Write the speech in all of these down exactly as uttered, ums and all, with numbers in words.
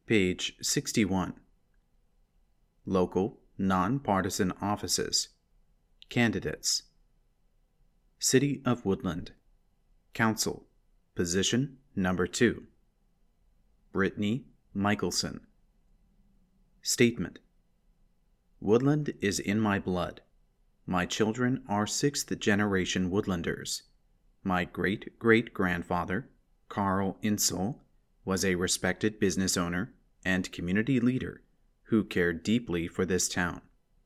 Page sixty-one. Local, non-partisan offices. Candidates. City of Woodland. Council. Position number two. Brittany Michelson. Statement. Woodland is in my blood. My children are sixth-generation Woodlanders. My great-great-grandfather, Carl Insel, was a respected business owner and community leader who cared deeply for this town.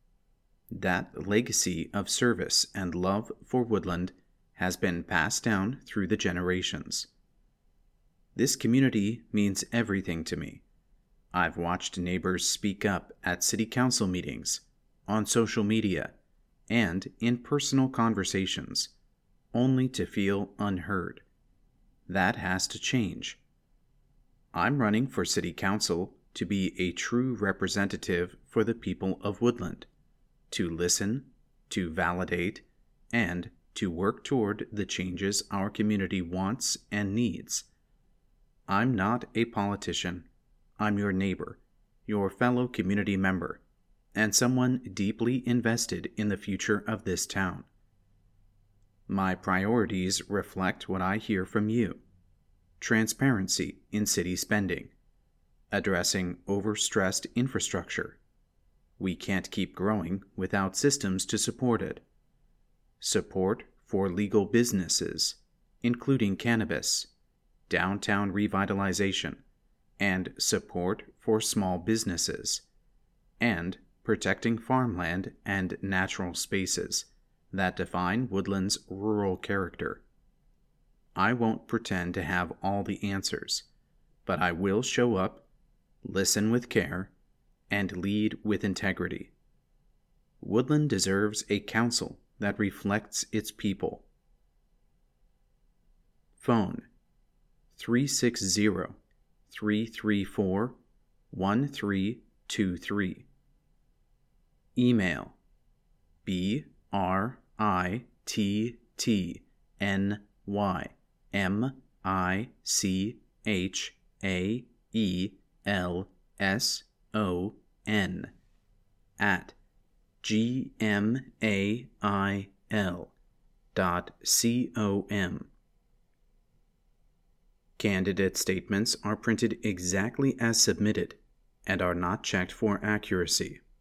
That legacy of service and love for Woodland has been passed down through the generations. This community means everything to me. I've watched neighbors speak up at city council meetings, on social media, and in personal conversations, only to feel unheard. That has to change. I'm running for city council to be a true representative for the people of Woodland, to listen, to validate, and to work toward the changes our community wants and needs. I'm not a politician. I'm your neighbor, your fellow community member, and someone deeply invested in the future of this town. My priorities reflect what I hear from you. Transparency in city spending. Addressing overstressed infrastructure. We can't keep growing without systems to support it. Support for legal businesses, including cannabis, downtown revitalization, and support for small businesses, and protecting farmland and natural spaces that define Woodland's rural character. I won't pretend to have all the answers, but I will show up, listen with care, and lead with integrity. Woodland deserves a council that reflects its people. Phone three six zero, three three four, one three two three. Email b r i t t n y m i c h a e l s o n at gmail dot com. Candidate statements are printed exactly as submitted and are not checked for accuracy.